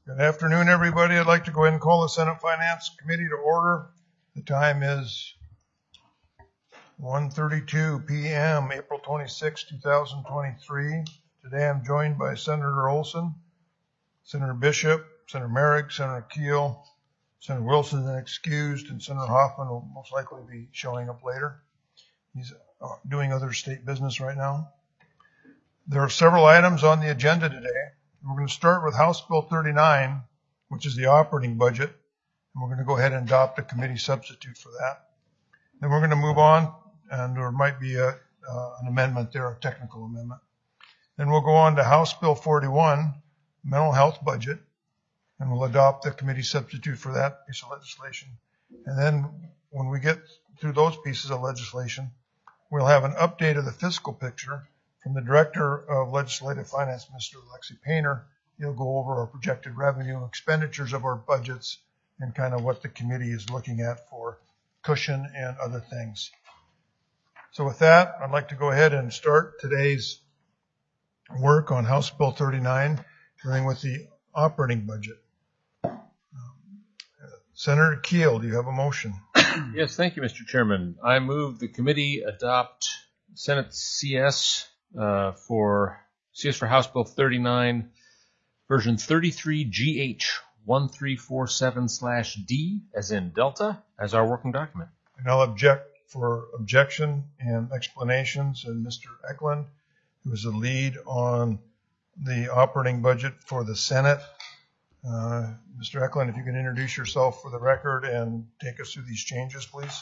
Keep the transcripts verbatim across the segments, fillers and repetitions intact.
Good afternoon, everybody. I'd like to go ahead and call the Senate Finance Committee to order. The time is one thirty-two p m, April twenty-sixth, two thousand twenty-three. Today I'm joined by Senator Olson, Senator Bishop, Senator Merrick, Senator Keel, Senator Wilson is excused, and Senator Hoffman will most likely be showing up later. He's uh, doing other state business right now. There are several items on the agenda today. We're going to start with House Bill thirty-nine, which is the operating budget, and we're going to go ahead and adopt a committee substitute for that. Then we're going to move on, and there might be a, uh, an amendment there, a technical amendment. Then we'll go on to House Bill forty-one, mental health budget, and we'll adopt the committee substitute for that piece of legislation. And then when we get through those pieces of legislation, we'll have an update of the fiscal picture from the Director of Legislative Finance, Mister Lexi Painter. He'll go over our projected revenue, expenditures of our budgets, and kind of what the committee is looking at for cushion and other things. So with that, I'd like to go ahead and start today's work on House Bill thirty-nine, dealing with the operating budget. Um, Senator Keel, do you have a motion? Yes, thank you, Mister Chairman. I move the committee adopt Senate C S uh, for C S for House Bill thirty-nine, version thirty-three G H one three four seven slash D, as in Delta, as our working document. And I'll object for objection and explanations, and Mister Eklund, who is the lead on the operating budget for the Senate. Uh, Mister Eklund, if you can introduce yourself for the record and take us through these changes, please.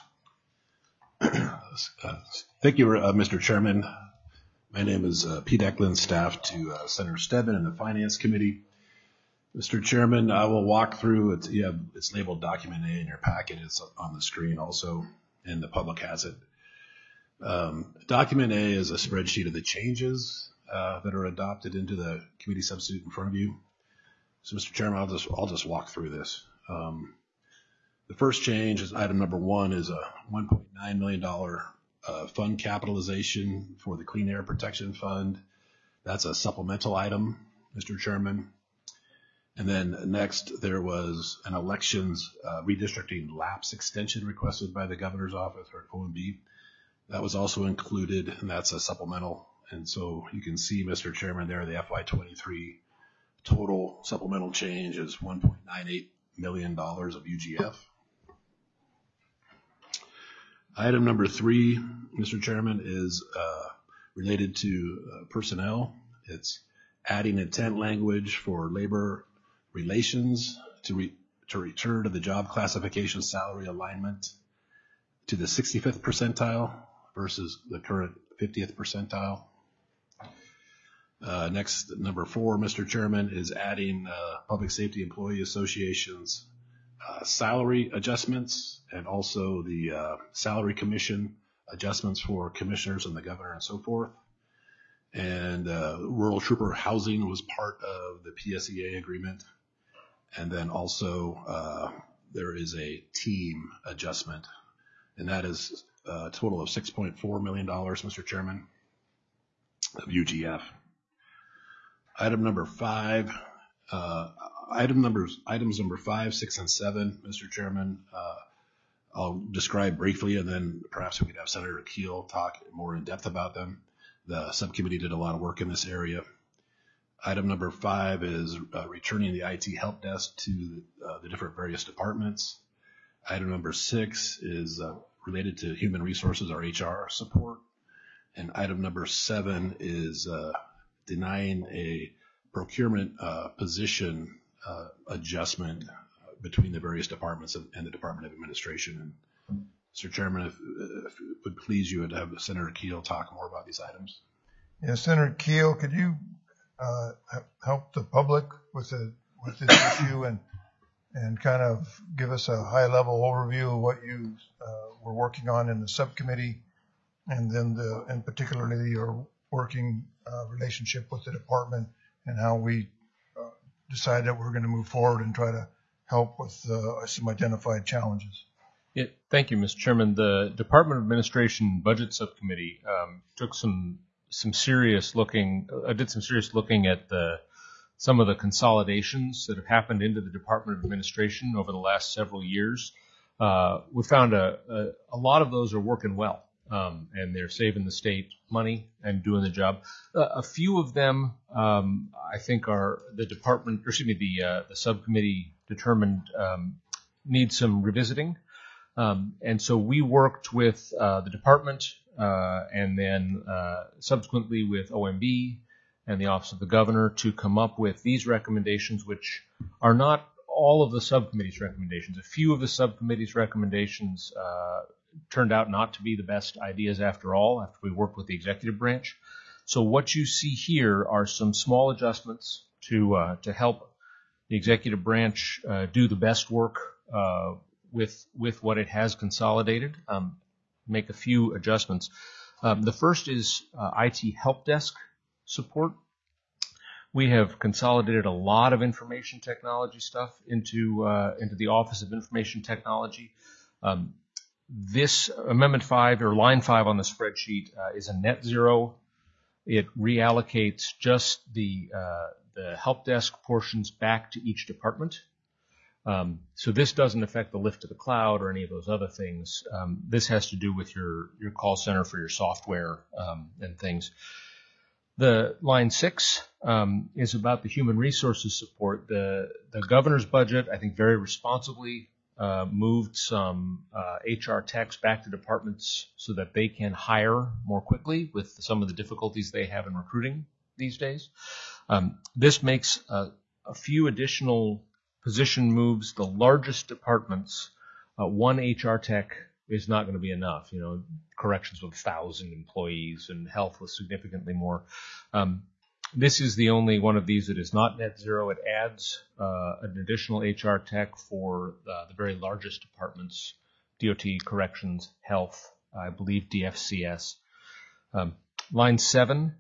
Uh, thank you, uh, Mister Chairman. My name is uh, Pete Eklund, staff to uh, Senator Stebbin and the Finance Committee. Mister Chairman, I will walk through it. You have, it's labeled Document A in your packet. It's on the screen also, and the public has it. Um, Document A is a spreadsheet of the changes uh, that are adopted into the committee substitute in front of you. So, Mister Chairman, I'll just I'll just walk through this. Um, the first change is item number one is a one point nine million dollars uh, fund capitalization for the Clean Air Protection Fund. That's a supplemental item, Mister Chairman. And then next, there was an elections uh, redistricting lapse extension requested by the governor's office, or O M B. That was also included, and that's a supplemental. And so you can see, Mister Chairman, there the F Y twenty-three total supplemental change is one point nine eight million dollars of U G F. Item number three, Mister Chairman, is uh, related to uh, personnel. It's adding intent language for labor relations to, re to return to the job classification salary alignment to the sixty-fifth percentile versus the current fiftieth percentile. Uh, next, number four, Mister Chairman, is adding uh, Public Safety Employee Association's uh, salary adjustments and also the uh, salary commission adjustments for commissioners and the governor and so forth. And uh, rural trooper housing was part of the P S E A agreement. And then also uh, there is a team adjustment, and that is a total of six point four million dollars, Mister Chairman, of U G F. Item number five, uh, item numbers, items number five, six, and seven, Mister Chairman, uh, I'll describe briefly, and then perhaps we could have Senator Keel talk more in depth about them. The subcommittee did a lot of work in this area. Item number five is uh, returning the I T help desk to uh, the different various departments. Item number six is uh, related to human resources or H R support. And item number seven is uh, denying a procurement uh, position uh, adjustment between the various departments and, and the Department of Administration. And Mister Chairman, if, if it would please you would have Senator Keel talk more about these items. Yeah, Senator Keel, could you uh, help the public with the with this issue and and kind of give us a high-level overview of what you uh, were working on in the subcommittee, and then the and particularly your working uh, relationship with the department and how we uh, decided that we're going to move forward and try to help with uh, some identified challenges. Yeah, thank you, Mister Chairman. The Department of Administration Budget Subcommittee um, took some some serious looking, uh, did some serious looking at the some of the consolidations that have happened into the Department of Administration over the last several years. Uh, we found a, a, a lot of those are working well, um, and they're saving the state money and doing the job. Uh, a few of them, um, I think, are the department, or excuse me, the uh, the subcommittee determined um, need some revisiting, um, and so we worked with uh, the department uh, and then uh, subsequently with O M B and the Office of the Governor to come up with these recommendations, which are not all of the subcommittee's recommendations. A few of the subcommittee's recommendations uh, turned out not to be the best ideas after all, after we worked with the executive branch. So what you see here are some small adjustments to uh, to help the executive branch uh, do the best work uh, with with what it has consolidated. Um, make a few adjustments. Um, the first is uh, I T help desk support. We have consolidated a lot of information technology stuff into uh, into the Office of Information Technology. Um, this Amendment five, or line five on the spreadsheet, uh, is a net zero. It reallocates just the uh, the help desk portions back to each department. Um, so this doesn't affect the lift to the cloud or any of those other things. Um, this has to do with your your call center for your software um, and things. The line six um, is about the human resources support. The the governor's budget, I think, very responsibly uh, moved some uh, H R techs back to departments so that they can hire more quickly with some of the difficulties they have in recruiting these days. Um, this makes uh, a few additional position moves. The largest departments, uh, one H R tech is not going to be enough. You know, corrections with a thousand employees and health with significantly more. Um, this is the only one of these that is not net zero. It adds uh, an additional H R tech for uh, the very largest departments: D O T, corrections, health, I believe D F C S. Um, line seven,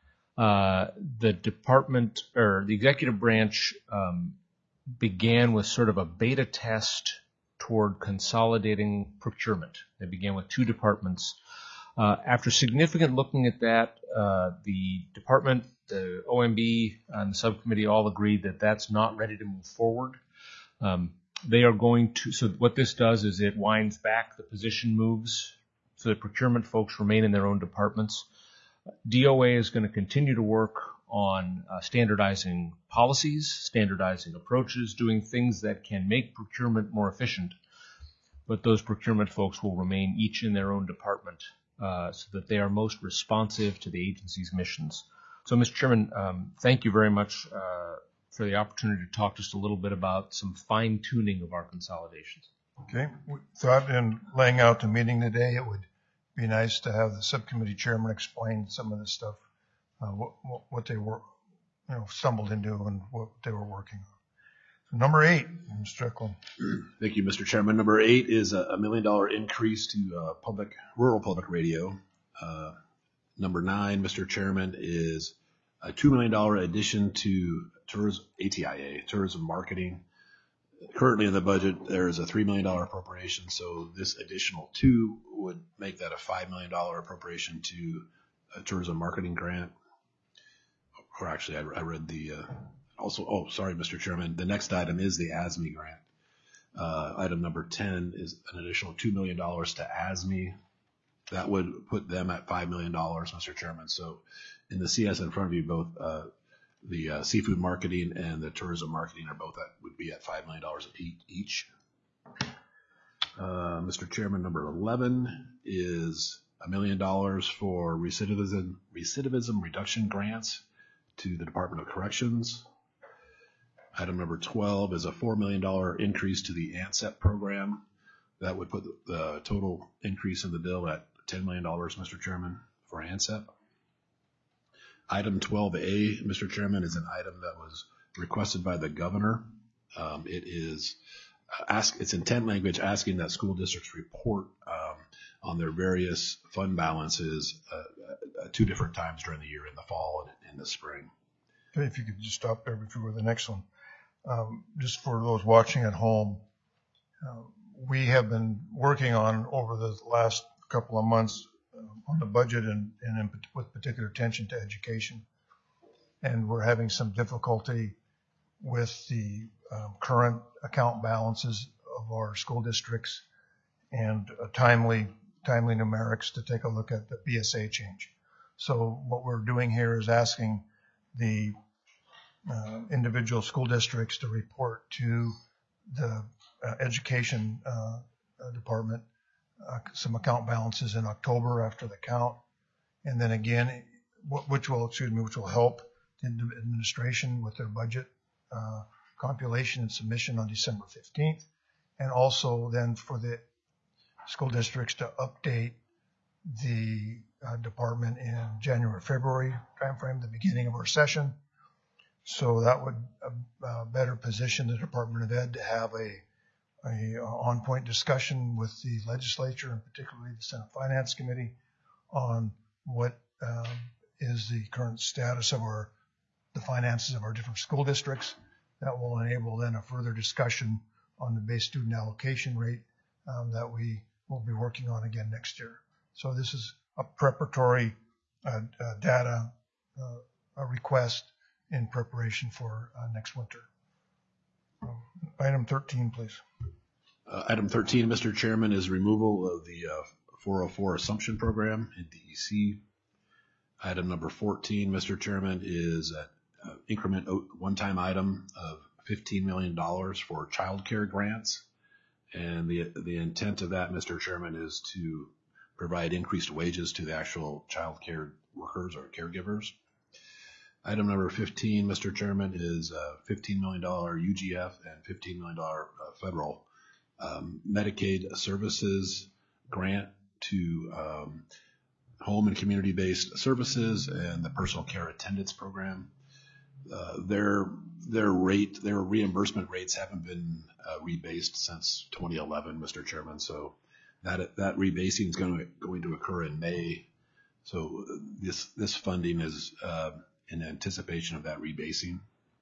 uh, the department or the executive branch um, began with sort of a beta test toward consolidating procurement. They began with two departments. Uh, after significant looking at that, uh, the department, the O M B, and the subcommittee all agreed that that's not ready to move forward. Um, they are going to, so what this does is it winds back the position moves so that procurement folks remain in their own departments. D O A is going to continue to work on uh, standardizing policies, standardizing approaches, doing things that can make procurement more efficient. But those procurement folks will remain each in their own department uh, so that they are most responsive to the agency's missions. So, Mister Chairman, um, thank you very much uh, for the opportunity to talk just a little bit about some fine-tuning of our consolidations. Okay. We thought in laying out the meeting today, it would be nice to have the subcommittee chairman explain some of this stuff. Uh, what, what, what they were, you know, stumbled into and what they were working on. So number eight, Mister Strickland. Thank you, Mister Chairman. Number eight is a, a million dollar increase to uh, public, rural public radio. Uh, number nine, Mister Chairman, is a two million dollar addition to tourism, A T I A, tourism marketing. Currently in the budget, there is a three million dollar appropriation, so this additional two would make that a five million dollar appropriation to a tourism marketing grant. Or actually, I, I read the, uh, also, oh, sorry, Mister Chairman. The next item is the A S M E grant. Uh, item number ten is an additional two million dollars to A S M E. That would put them at five million dollars, Mister Chairman. So in the C S in front of you, both uh, the uh, seafood marketing and the tourism marketing are both at, would be at five million dollars each. Uh, Mister Chairman, number eleven is a million dollars for recidivism, recidivism reduction grants to the Department of Corrections. Item number twelve is a four million dollars increase to the ANSEP program. That would put the total increase in the bill at ten million dollars, Mister Chairman, for ANSEP. Item twelve A, Mister Chairman, is an item that was requested by the governor. Um, it is ask, it's intent language asking that school districts report um, on their various fund balances uh, uh, two different times during the year, in the fall and in the spring. Okay, if you could just stop there before the next one. Um, just for those watching at home, uh, we have been working on over the last couple of months uh, on the budget and, and in, with particular attention to education. and we're having some difficulty with the um, current account balances of our school districts and uh, timely timely numerics to take a look at the B S A change. So what we're doing here is asking the uh, individual school districts to report to the uh, education uh, uh, department uh, some account balances in October after the count, and then again, which will excuse me, which will help the administration with their budget uh, compilation and submission on December fifteenth, and also then for the school districts to update the uh, department in January, February timeframe, the beginning of our session. So that would uh, uh, better position the Department of Ed to have a, a uh, on-point discussion with the legislature, and particularly the Senate Finance Committee, on what um, is the current status of our the finances of our different school districts. That will enable then a further discussion on the base student allocation rate um, that we will be working on again next year. So this is a preparatory uh, uh, data uh, a request in preparation for uh, next winter. Um, item thirteen, please. Uh, item thirteen, Mister Chairman, is removal of the uh, four oh four assumption program in D E C. Item number fourteen, Mister Chairman, is an uh, increment one-time item of fifteen million dollars for child care grants. And the the intent of that, Mister Chairman, is to provide increased wages to the actual child care workers or caregivers. Item number fifteen, Mister Chairman, is a fifteen million dollars U G F and fifteen million dollars uh, federal um, Medicaid services grant to um, home and community-based services and the personal care attendance program. Uh, their their rate, their reimbursement rates haven't been uh, rebased since twenty eleven, Mister Chairman. So that that rebasing is going to going to occur in May. So this this funding is uh, in anticipation of that rebasing.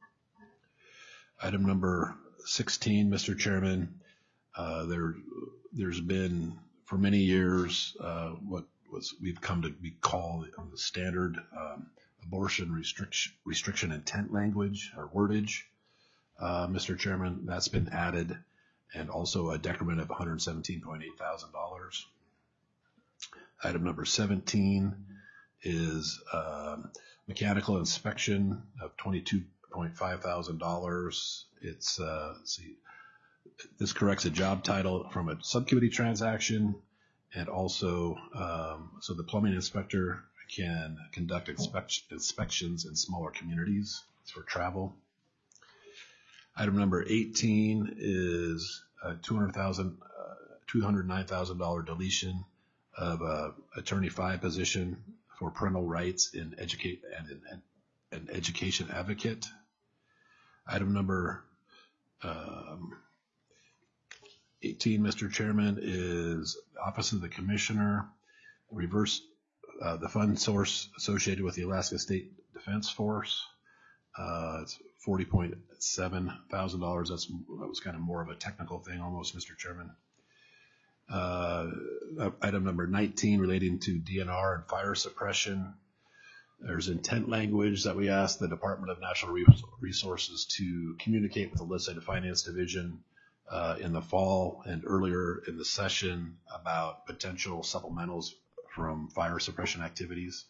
Item number sixteen, Mister Chairman, uh, there there's been for many years uh, what was we've come to be called the standard um, abortion restriction restriction intent language or wordage. Uh, Mister Chairman, that's been added, and also a decrement of one hundred seventeen point eight thousand dollars. Item number seventeen is um, mechanical inspection of twenty-two point five thousand dollars. It's uh, let's see, this corrects a job title from a subcommittee transaction, and also um, so the plumbing inspector can conduct inspect- inspections in smaller communities for travel. Item number eighteen is a two hundred thousand dollars, uh, two hundred nine thousand dollars deletion of a attorney five position for parental rights in educate and an, an education advocate. Item number um, eighteen, Mister Chairman, is Office of the Commissioner, reverse uh, the fund source associated with the Alaska State Defense Force. Uh, it's forty point seven thousand dollars. That's that was kind of more of a technical thing, almost, Mister Chairman. Uh, item number nineteen, relating to D N R and fire suppression. There's intent language that we asked the Department of Natural Resources to communicate with the Legislative Finance Division uh, in the fall and earlier in the session about potential supplementals from fire suppression activities.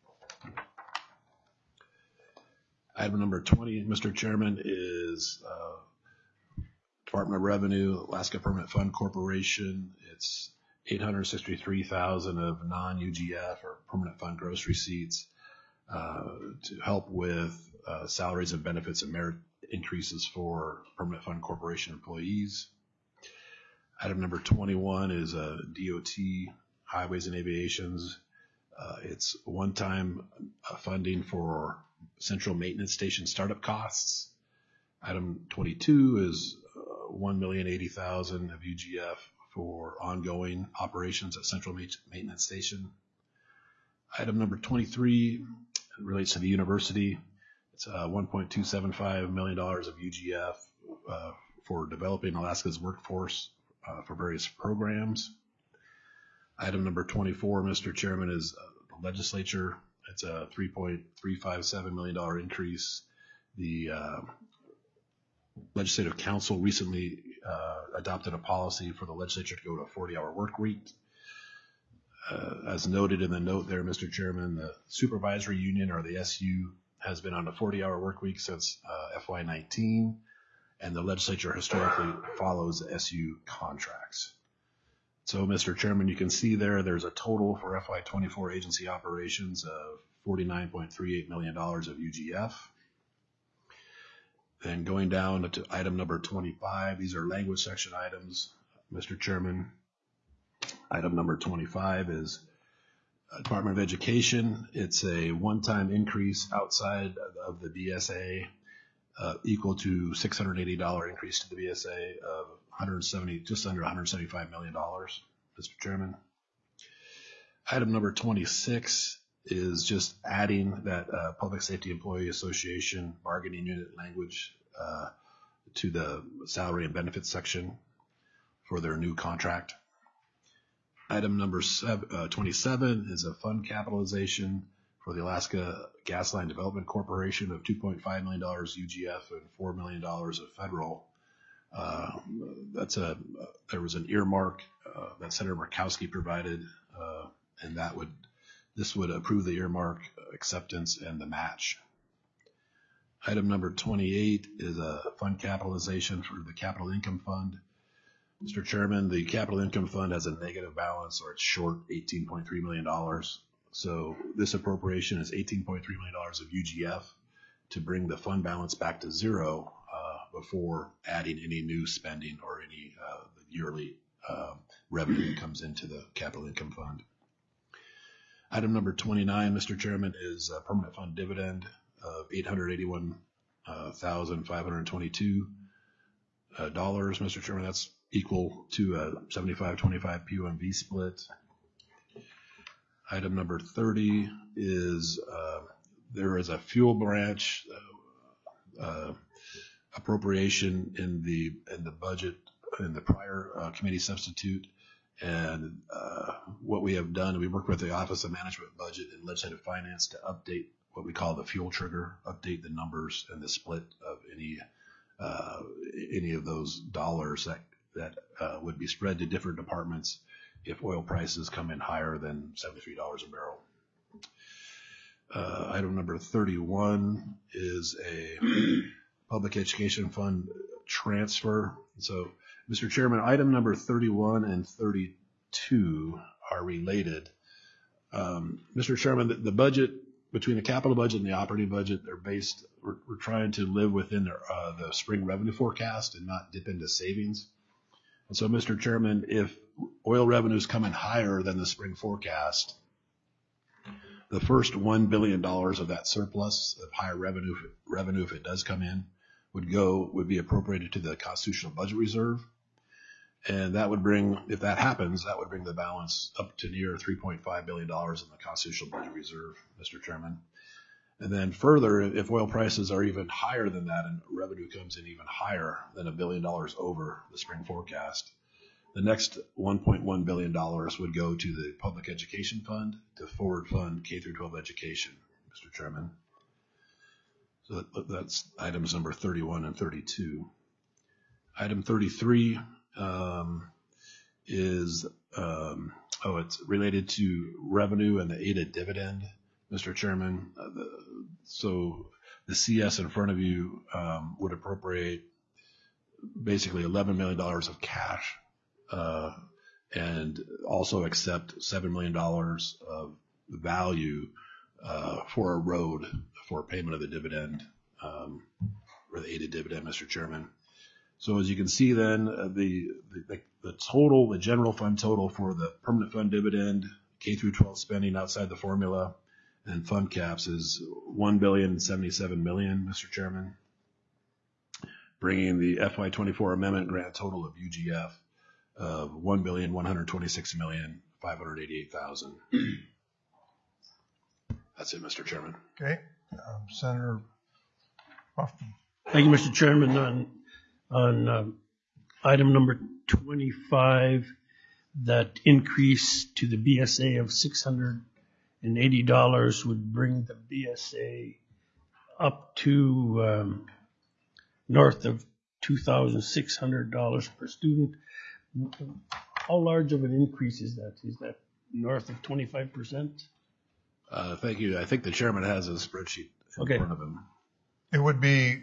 Item number twenty, Mister Chairman, is uh, Department of Revenue, Alaska Permanent Fund Corporation. It's eight hundred sixty-three thousand dollars of non-U G F or permanent fund gross receipts uh, to help with uh, salaries and benefits and merit increases for Permanent Fund Corporation employees. Item number twenty-one is uh, D O T, Highways and Aviations. Uh, it's one-time uh, funding for Central Maintenance Station startup costs. Item twenty-two is uh, one million eighty thousand dollars of U G F for ongoing operations at Central Maintenance Station. Item number twenty-three relates to the university. It's uh, one point two seven five million dollars of U G F uh, for developing Alaska's workforce uh, for various programs. Item number twenty-four, Mister Chairman, is uh, the legislature It's a three point three five seven million dollars increase. The uh, Legislative Council recently uh, adopted a policy for the legislature to go to a forty-hour work week. Uh, as noted in the note there, Mister Chairman, the Supervisory Union, or the S U, has been on a forty-hour work week since uh, F Y nineteen, and the legislature historically follows S U contracts. So, Mister Chairman, you can see there, there's a total for F Y twenty-four agency operations of forty-nine point three eight million dollars of U G F. Then going down to item number twenty-five, these are language section items, Mister Chairman. Item number twenty-five is Department of Education. It's a one-time increase outside of the B S A, uh, equal to six hundred eighty dollars increase to the B S A of one hundred seventy, just under one hundred seventy-five million dollars, Mister Chairman. Item number twenty-six is just adding that uh, Public Safety Employee Association bargaining unit language uh, to the salary and benefits section for their new contract. Item number seven, uh, twenty-seven is a fund capitalization for the Alaska Gas Line Development Corporation of two point five million dollars U G F and four million dollars of federal. Uh, that's a, uh, there was an earmark uh, that Senator Murkowski provided, uh, and that would, this would approve the earmark acceptance and the match. Item number twenty-eight is a fund capitalization for the Capital Income Fund. Mister Chairman, the Capital Income Fund has a negative balance, or it's short eighteen point three million dollars. So this appropriation is eighteen point three million dollars of U G F to bring the fund balance back to zero uh, before adding any new spending or any uh, yearly uh, revenue that comes into the Capital Income Fund. Item number twenty-nine, Mister Chairman, is a permanent fund dividend of eight hundred eighty-one thousand five hundred twenty-two dollars. Mister Chairman, that's equal to a seventy-five twenty-five P O M V split. Item number thirty is uh, there is a fuel branch uh, uh, appropriation in the in the budget in the prior uh, committee substitute, and uh, what we have done, we worked with the Office of Management Budget and Legislative Finance to update what we call the fuel trigger, update the numbers and the split of any uh, any of those dollars that that uh, would be spread to different departments if oil prices come in higher than seventy-three dollars a barrel. Uh, item number thirty-one is a public education fund transfer. So, Mister Chairman, item number thirty-one and thirty-two are related. Um, Mister Chairman, the, the budget, between the capital budget and the operating budget, they're based, we're, we're trying to live within the, uh, the spring revenue forecast and not dip into savings. And so, Mister Chairman, if oil revenues come in higher than the spring forecast, the first one billion dollars of that surplus of higher revenue, revenue, if it does come in, would go, would be appropriated to the Constitutional Budget Reserve. And that would bring, if that happens, that would bring the balance up to near three point five billion dollars in the Constitutional Budget Reserve, Mister Chairman. And then further, if oil prices are even higher than that and revenue comes in even higher than a billion dollars over the spring forecast, the next one point one billion dollars would go to the Public Education Fund to forward fund K through twelve education, Mister Chairman. So that, that's items number thirty-one and thirty-two. Item thirty-three um, is, um, oh, it's related to revenue and the A D A dividend, Mister Chairman. Uh, the, so the C S in front of you um, would appropriate basically eleven million dollars of cash uh, and also accept seven million dollars of value uh, for a road for payment of the dividend, um, or the A D A dividend, Mister Chairman. So as you can see then, uh, the, the, the total, the general fund total for the permanent fund dividend, K through twelve spending outside the formula, and fund caps is one billion seventy-seven million, Mister Chairman, bringing the F Y twenty-four amendment grant total of U G F of one billion one hundred twenty-six million five hundred eighty-eight thousand. That's it, Mister Chairman. Okay, um, Senator Buffman. Thank you, Mister Chairman. On, on uh, item number twenty-five, that increase to the B S A of six hundred eighty dollars would bring the B S A up to um, north of two thousand six hundred dollars per student. How large of an increase is that? Is that north of twenty-five percent? Uh, thank you. I think the chairman has a spreadsheet in Okay. front of him. It would be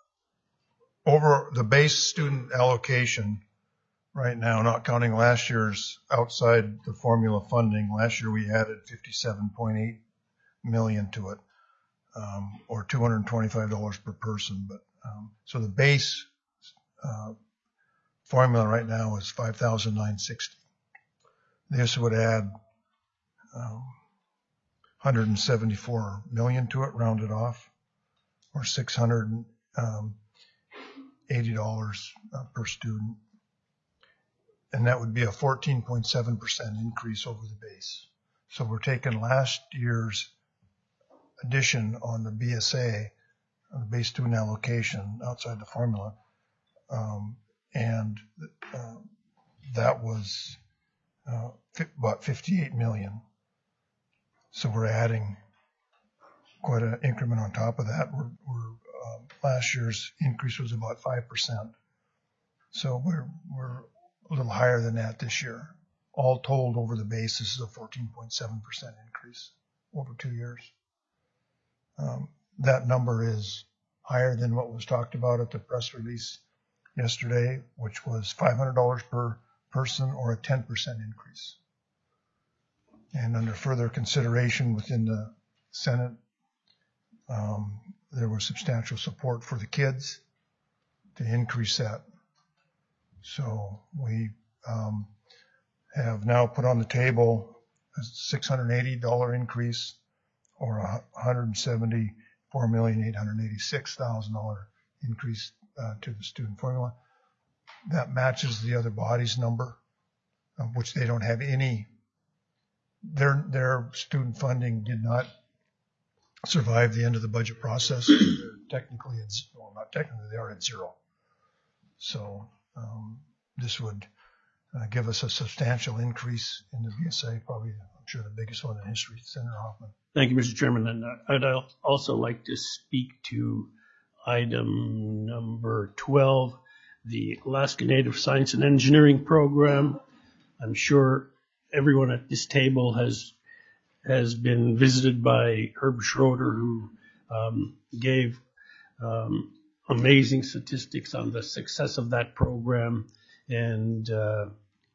over the base student allocation right now, not counting last year's outside the formula funding. Last year we added fifty-seven point eight million to it, um, or two hundred twenty-five dollars per person. But um, so the base uh, formula right now is five thousand nine hundred sixty. This would add um, one hundred seventy-four million to it, rounded off, or six hundred eighty dollars uh, per student. And that would be a fourteen point seven percent increase over the base. So we're taking last year's addition on the B S A, uh, the base student allocation outside the formula, um, and uh, that was uh, about fifty-eight million. So we're adding quite an increment on top of that. We're, we're uh, last year's increase was about five percent. So we're we're a little higher than that this year. All told, over the base, this is a fourteen point seven percent increase over two years. Um, that number is higher than what was talked about at the press release yesterday, which was five hundred dollars per person, or a ten percent increase. And under further consideration within the Senate, um, there was substantial support for the kids to increase that. So we um, have now put on the table a six hundred eighty dollars increase, or a one hundred seventy-four million eight hundred eighty-six thousand dollars increase uh, to the student formula. That matches the other bodies' number, uh, which they don't have any. Their their student funding did not survive the end of the budget process. They're technically, it's well, not technically, they are at zero. So um, this would uh, give us a substantial increase in the B S A, probably, I'm sure, the biggest one in history. Senator Hoffman. Thank you, Mister Chairman. And I'd also like to speak to item number twelve, the Alaska Native Science and Engineering Program. I'm sure everyone at this table has has been visited by Herb Schroeder, who um, gave um, amazing statistics on the success of that program, and uh,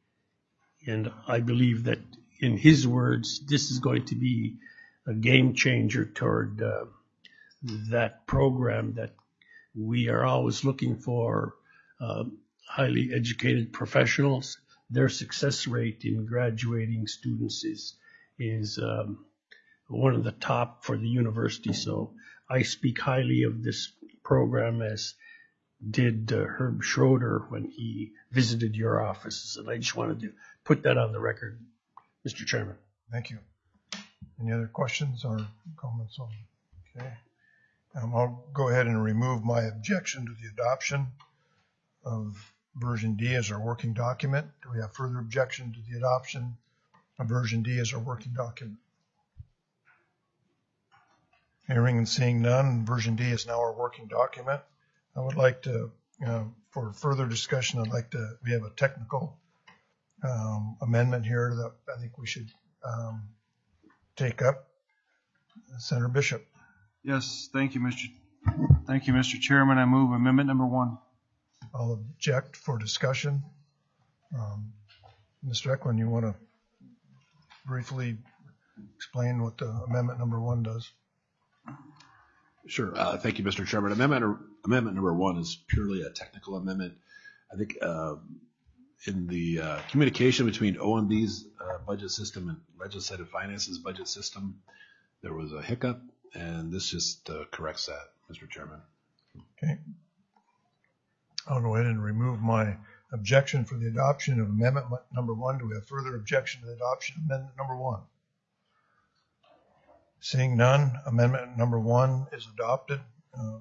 and I believe that, in his words, this is going to be a game changer toward uh, that program, that we are always looking for uh, highly educated professionals. Their success rate in graduating students is is um, one of the top for the university. So I speak highly of this program, as did uh, Herb Schroeder when he visited your offices. And I just wanted to put that on the record, Mister Chairman. Thank you. Any other questions or comments on? Okay. Um, I'll go ahead and remove my objection to the adoption of version D as our working document. Do we have further objection to the adoption of version D as our working document? Hearing and seeing none, version D is now our working document. I would like to, uh, for further discussion, I'd like to, we have a technical um, amendment here that I think we should um, take up. Senator Bishop. Yes, thank you, Mister Thank you, Mister Chairman. I move amendment number one. I'll object for discussion. Um, Mister Eklund, you want to briefly explain what the amendment number one does? Sure. Uh, thank you, Mister Chairman. Amendment amendment number one is purely a technical amendment. I think uh, in the uh, communication between O M B's uh, budget system and Legislative Finance's budget system, there was a hiccup, and this just uh, corrects that, Mister Chairman. Okay. I'll go ahead and remove my objection for the adoption of amendment number one. Do we have further objection to the adoption of amendment number one? Seeing none, amendment number one is adopted. Um,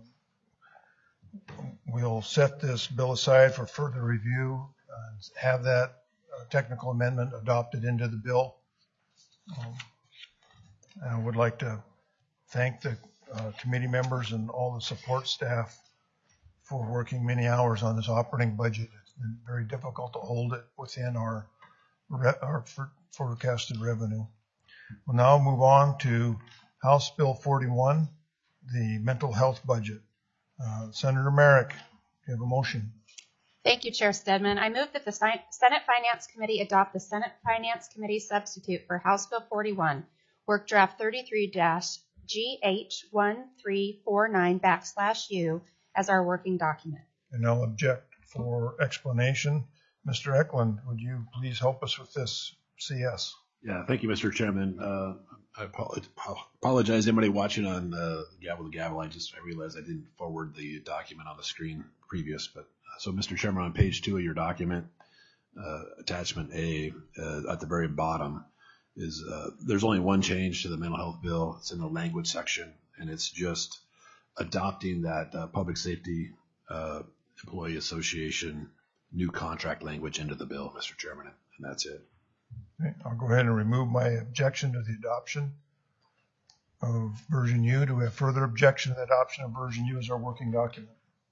we'll set this bill aside for further review and have that uh, technical amendment adopted into the bill. Um, I would like to thank the uh, committee members and all the support staff for working many hours on this operating budget. It's been very difficult to hold it within our, re- our for- forecasted revenue. We'll now move on to House Bill forty-one, the mental health budget. Uh, Senator Merrick, do you have a motion? Thank you, Chair Stedman. I move that the Senate Finance Committee adopt the Senate Finance Committee substitute for House Bill forty-one, Work Draft thirty-three G H one three four nine backslash U as our working document. And I'll object for explanation. Mister Eklund, would you please help us with this C S? Yeah, thank you, Mister Chairman. Uh, I apologize, anybody watching on uh, Gavel to Gavel. I just I realized I didn't forward the document on the screen previous. But uh, so, Mister Chairman, on page two of your document, uh, attachment A, uh, at the very bottom, is uh, there's only one change to the mental health bill. It's in the language section, and it's just adopting that uh, Public Safety uh, Employee Association new contract language into the bill, Mister Chairman, and that's it. Okay, I'll go ahead and remove my objection to the adoption of version U. Do we have further objection to the adoption of version U as our working document?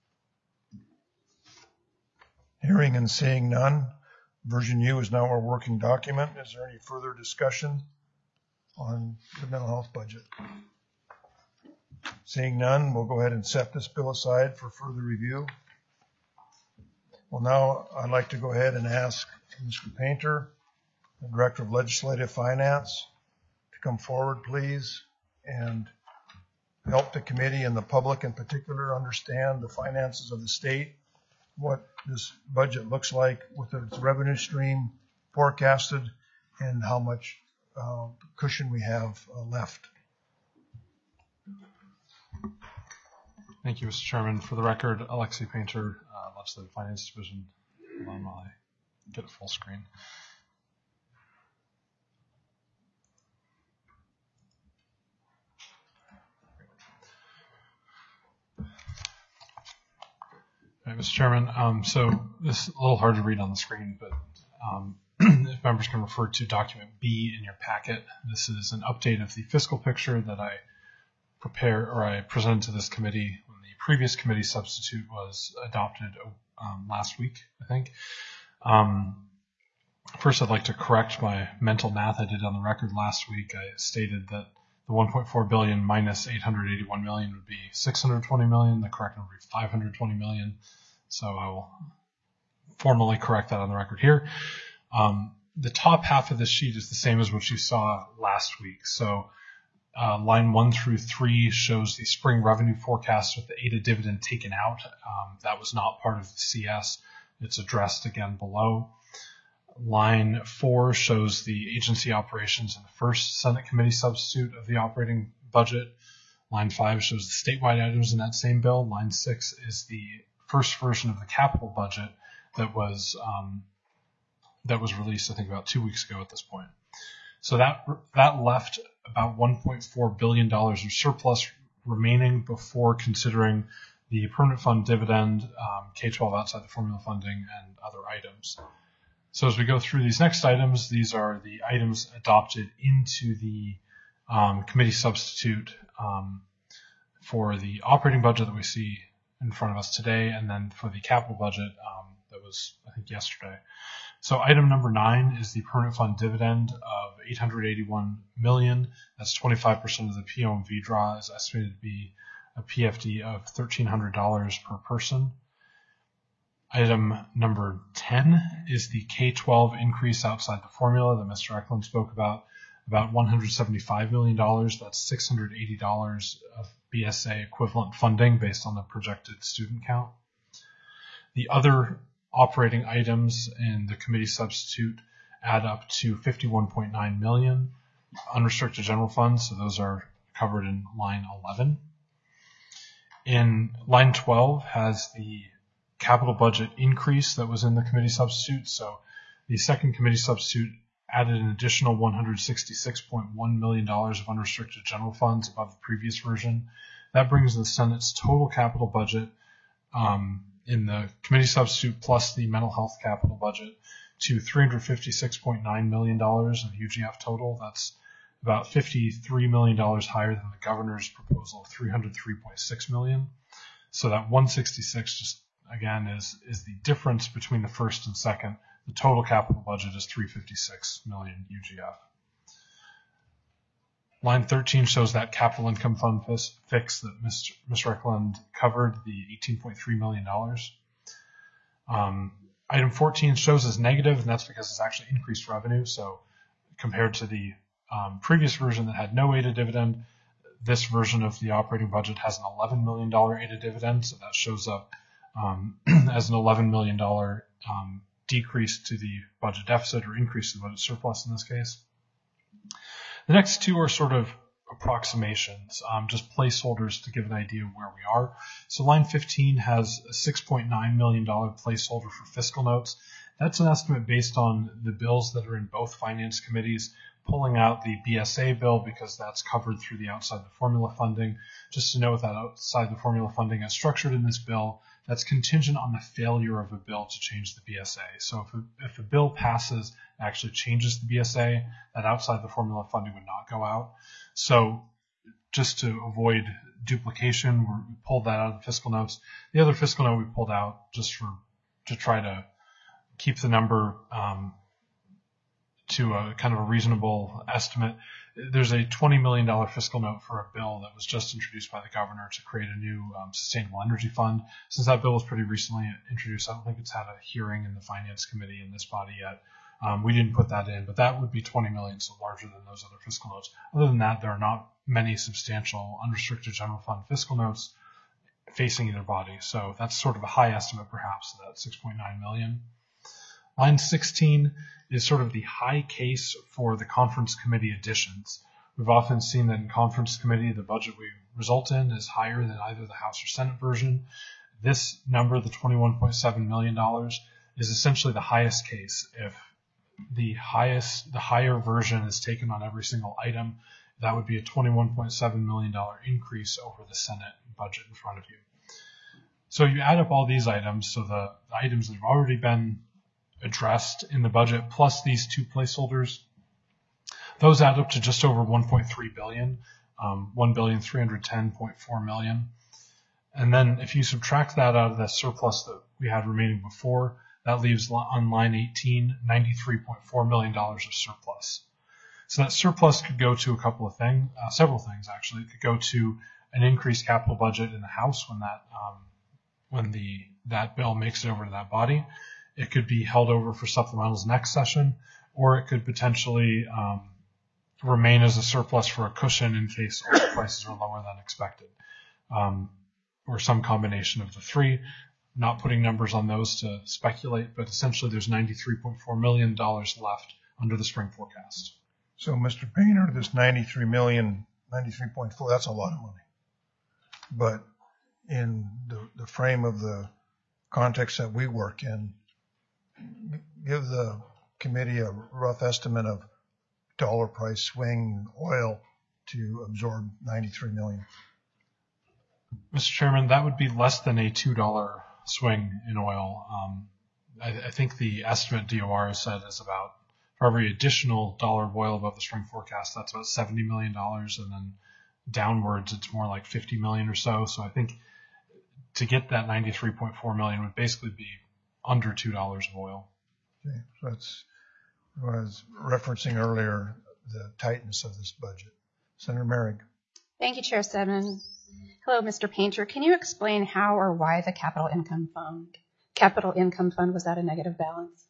Hearing and seeing none, version U is now our working document. Is there any further discussion on the mental health budget? Seeing none, we'll go ahead and set this bill aside for further review. Well, now I'd like to go ahead and ask Mister Painter, the Director of Legislative Finance, to come forward, please, and help the committee and the public in particular understand the finances of the state, what this budget looks like with its revenue stream forecasted, and how much uh, cushion we have uh, left. Thank you, Mister Chairman. For the record, Alexi Painter, uh, Legislative Finance Division. Hold on while I get a full screen. All right, Mister Chairman, um, so this is a little hard to read on the screen, but um, if members can refer to document B in your packet, this is an update of the fiscal picture that I prepared or I presented to this committee when the previous committee substitute was adopted um, last week, I think. Um, first, I'd like to correct my mental math I did on the record last week. I stated that the one point four billion minus eight hundred eighty-one million would be six hundred twenty million. The correct number would be five hundred twenty million. So I will formally correct that on the record here. Um, the top half of this sheet is the same as what you saw last week. So uh, line one through three shows the spring revenue forecast with the A D A dividend taken out. Um, that was not part of the C S. It's addressed again below. Line four shows the agency operations in the first Senate committee substitute of the operating budget. Line five shows the statewide items in that same bill. Line six is the first version of the capital budget that was um, that was released, I think, about two weeks ago at this point. So that that left about one point four billion dollars of surplus remaining before considering the permanent fund dividend, um, K twelve outside the formula funding, and other items. So as we go through these next items, these are the items adopted into the um, committee substitute um, for the operating budget that we see in front of us today, and then for the capital budget um, that was, I think, yesterday. So item number nine is the permanent fund dividend of eight hundred eighty-one million dollars. That's twenty-five percent of the P O M V draw is estimated to be a P F D of thirteen hundred dollars per person. Item number ten is the K twelve increase outside the formula that Mister Eklund spoke about, about one hundred seventy-five million dollars. That's six hundred eighty dollars of B S A equivalent funding based on the projected student count. The other operating items in the committee substitute add up to fifty-one point nine million dollars unrestricted general funds, so those are covered in line eleven. In line twelve has the capital budget increase that was in the committee substitute. So the second committee substitute added an additional one hundred sixty-six point one million dollars of unrestricted general funds above the previous version. That brings the Senate's total capital budget um, in the committee substitute plus the mental health capital budget to three hundred fifty-six point nine million dollars of U G F total. That's about fifty-three million dollars higher than the governor's proposal of three hundred three point six million dollars. So that one sixty-six just again is is the difference between the first and second. The total capital budget is three hundred fifty-six million dollars U G F. Line thirteen shows that capital income fund fix that Mister Eklund covered, the eighteen point three million dollars. Um, item fourteen shows as negative, and that's because it's actually increased revenue. So compared to the um, previous version that had no A D A dividend, this version of the operating budget has an eleven million dollars A D A dividend, so that shows up um, as an eleven million dollars um, decrease to the budget deficit, or increase to the budget surplus in this case. The next two are sort of approximations, um, just placeholders to give an idea of where we are. So line fifteen has a six point nine million dollars placeholder for fiscal notes. That's an estimate based on the bills that are in both finance committees, pulling out the B S A bill because that's covered through the outside the formula funding. Just to note that outside the formula funding as structured in this bill, that's contingent on the failure of a bill to change the B S A. So if a, if a bill passes, actually changes the B S A, that outside the formula funding would not go out. So just to avoid duplication, we pulled that out of the fiscal notes. The other fiscal note we pulled out just for to try to keep the number um, to a kind of a reasonable estimate. There's a twenty million dollars fiscal note for a bill that was just introduced by the governor to create a new um, sustainable energy fund. Since that bill was pretty recently introduced, I don't think it's had a hearing in the finance committee in this body yet. Um, we didn't put that in, but that would be twenty million dollars, so larger than those other fiscal notes. Other than that, there are not many substantial unrestricted general fund fiscal notes facing either body. So that's sort of a high estimate, perhaps, that six point nine million dollars. Line sixteen is sort of the high case for the conference committee additions. We've often seen that in conference committee, the budget we result in is higher than either the House or Senate version. This number, the twenty-one point seven million dollars, is essentially the highest case. If the highest, the higher version is taken on every single item, that would be a twenty-one point seven million dollars increase over the Senate budget in front of you. So you add up all these items, so the, the items that have already been addressed in the budget, plus these two placeholders, those add up to just over one point three billion dollars, um, one billion three hundred ten point four million dollars. And then if you subtract that out of the surplus that we had remaining before, that leaves on line eighteen, ninety-three point four million dollars of surplus. So that surplus could go to a couple of things, uh, several things actually. It could go to an increased capital budget in the House when that um, when the that bill makes it over to that body. It could be held over for supplementals next session, or it could potentially um, remain as a surplus for a cushion in case oil prices are lower than expected, um, or some combination of the three. Not putting numbers on those to speculate, but essentially there's ninety-three point four million dollars left under the spring forecast. So, Mister Painter, this ninety-three million, ninety-three point four, that's a lot of money. But in the, the frame of the context that we work in, give the committee a rough estimate of dollar price swing oil to absorb ninety-three million. Mister Chairman, that would be less than a two dollar swing in oil. Um, I, I think the estimate D O R has said is about, for every additional dollar of oil above the spring forecast, that's about seventy million dollars, and then downwards it's more like fifty million dollars or so. So I think to get that ninety-three point four million dollars would basically be under two dollars of oil. Okay, so that's what I was referencing earlier, the tightness of this budget. Senator Merrick. Thank you, Chair Stedman. Hello, Mister Painter. Can you explain how or why the capital income fund, capital income fund was at a negative balance?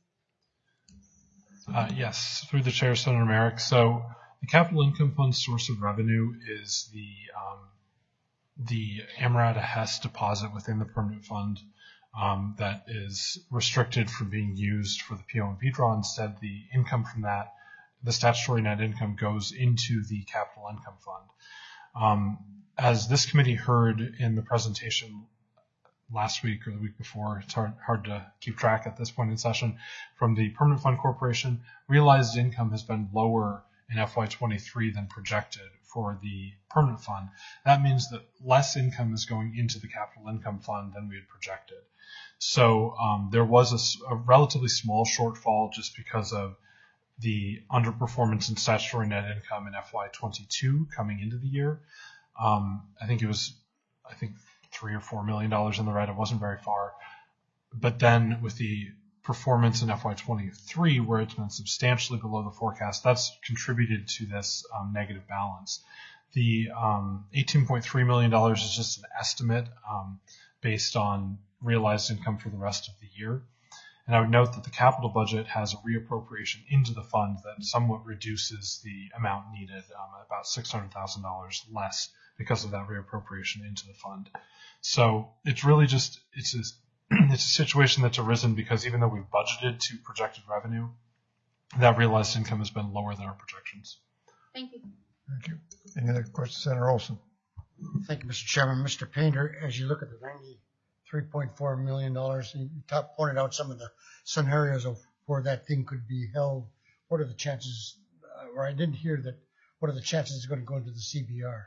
Uh, yes, through the chair, Senator Merrick. So the capital income fund source of revenue is the um, the Amerada Hess deposit within the permanent fund um, that is restricted from being used for the P O and P draw. Instead, the income from that, the statutory net income, goes into the capital income fund. Um, as this committee heard in the presentation last week or the week before, it's hard, hard to keep track at this point in session, from the Permanent Fund Corporation, realized income has been lower in F Y twenty-three than projected for the permanent fund. That means that less income is going into the capital income fund than we had projected. So um, there was a, a relatively small shortfall just because of the underperformance in statutory net income in F Y twenty-two coming into the year. Um, I think it was, I think three or four million dollars in the red. It wasn't very far. But then with the performance in F Y twenty-three, where it's been substantially below the forecast, that's contributed to this um, negative balance. The um, eighteen point three million dollars is just an estimate um, based on realized income for the rest of the year. And I would note that the capital budget has a reappropriation into the fund that somewhat reduces the amount needed, um, about six hundred thousand dollars less because of that reappropriation into the fund. So it's really just, it's a, it's a situation that's arisen because even though we've budgeted to projected revenue, that realized income has been lower than our projections. Thank you. Thank you. Any other questions, Senator Olson? Thank you, Mister Chairman. Mister Painter, as you look at the ninety-three point four million dollars, you top pointed out some of the scenarios of where that thing could be held. What are the chances, uh, or I didn't hear that, what are the chances it's going to go into the C B R?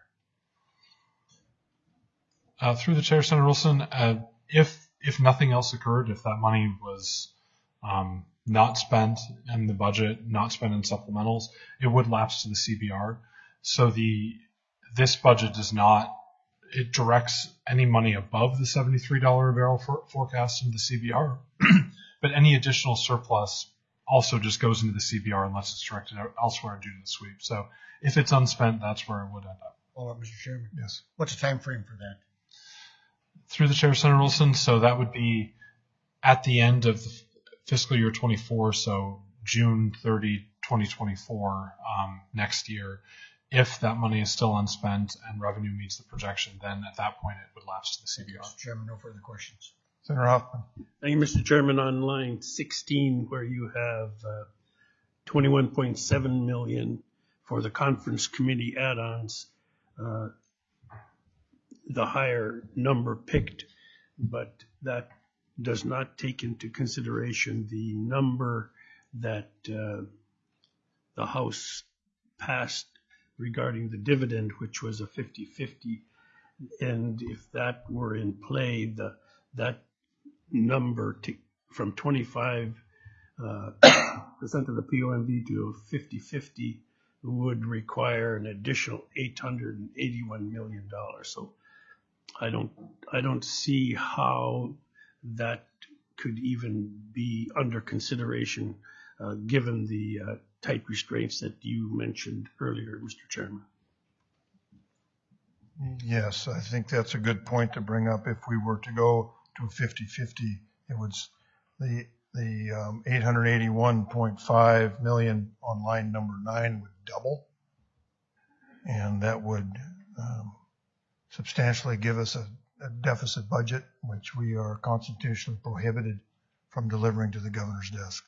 Uh, through the chair, Senator Wilson, uh, if if nothing else occurred, if that money was um, not spent in the budget, not spent in supplementals, it would lapse to the C B R. So the this budget does not, it directs any money above the seventy-three dollars a barrel for, forecast into the C B R, but any additional surplus also just goes into the C B R unless it's directed elsewhere due to the sweep. So if it's unspent, that's where it would end up. Follow up, Mister Chairman. Yes. What's the time frame for that? Through the chair, Senator Wilson, so that would be at the end of the fiscal year twenty-four, so June thirtieth, twenty twenty-four, um, next year. If that money is still unspent and revenue meets the projection, then at that point it would lapse to the C B R. Mister Chairman, no further questions. Senator Hoffman. Thank you, Mister Chairman. On line sixteen, where you have uh, twenty-one point seven million dollars for the conference committee add-ons, uh, the higher number picked, but that does not take into consideration the number that uh, the House passed regarding the dividend, which was a fifty-fifty. And if that were in play, the that number to, from twenty-five percent uh, of the P O M V to a fifty-fifty would require an additional eight hundred eighty-one million dollars. So I don't, I don't see how that could even be under consideration, uh, given the uh, tight restraints that you mentioned earlier, Mister Chairman. Yes, I think that's a good point to bring up. If we were to go to a fifty-fifty, it would, the the um, eight hundred eighty-one point five million on line number nine would double, and that would um, substantially give us a, a deficit budget, which we are constitutionally prohibited from delivering to the governor's desk.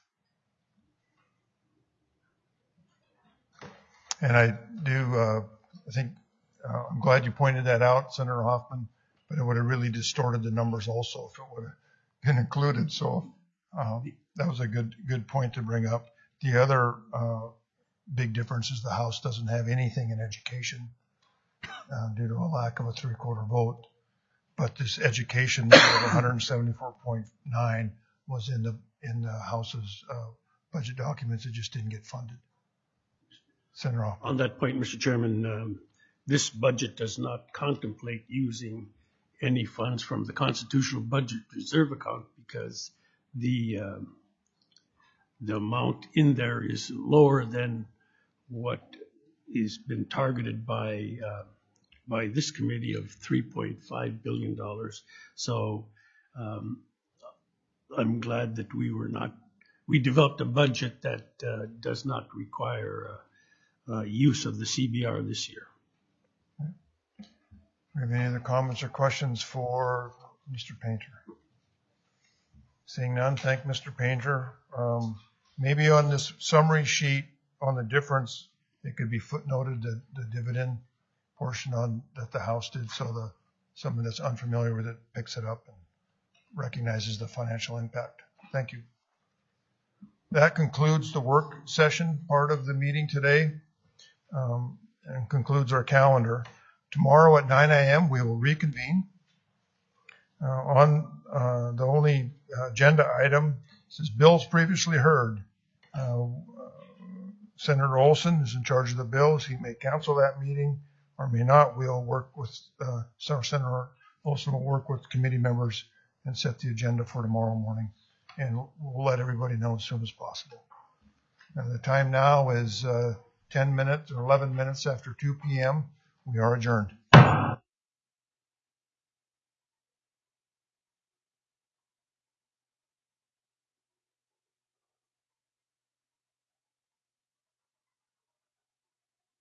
And I do, uh, I think, uh, I'm glad you pointed that out, Senator Hoffman, but it would have really distorted the numbers also if it would have been included. So uh, that was a good good point to bring up. The other uh, big difference is the House doesn't have anything in education uh, due to a lack of a three-quarter vote. But this education of one hundred seventy-four point nine was in the in the House's uh, budget documents. It just didn't get funded. Senator Hoffman. On that point, Mister Chairman, um, this budget does not contemplate using any funds from the Constitutional Budget Reserve account because the um, the amount in there is lower than what has been targeted by uh, by this committee of three point five billion dollars. So um, I'm glad that we were not we developed a budget that uh, does not require uh, uh, use of the C B R this year. Do we have any other comments or questions for Mister Painter? Seeing none, thank Mister Painter. Um, maybe on this summary sheet on the difference, it could be footnoted the, the dividend portion on that the House did, so the someone that's unfamiliar with it picks it up and recognizes the financial impact. Thank you. That concludes the work session part of the meeting today, um, and concludes our calendar. Tomorrow at nine a.m. we will reconvene. Uh, on uh, the only agenda item says bills previously heard. Uh, Senator Olson is in charge of the bills. He may cancel that meeting or may not. We'll work with, uh, Senator Olson will work with committee members and set the agenda for tomorrow morning. And we'll let everybody know as soon as possible. And the time now is uh, ten minutes or eleven minutes after two p.m. We are adjourned.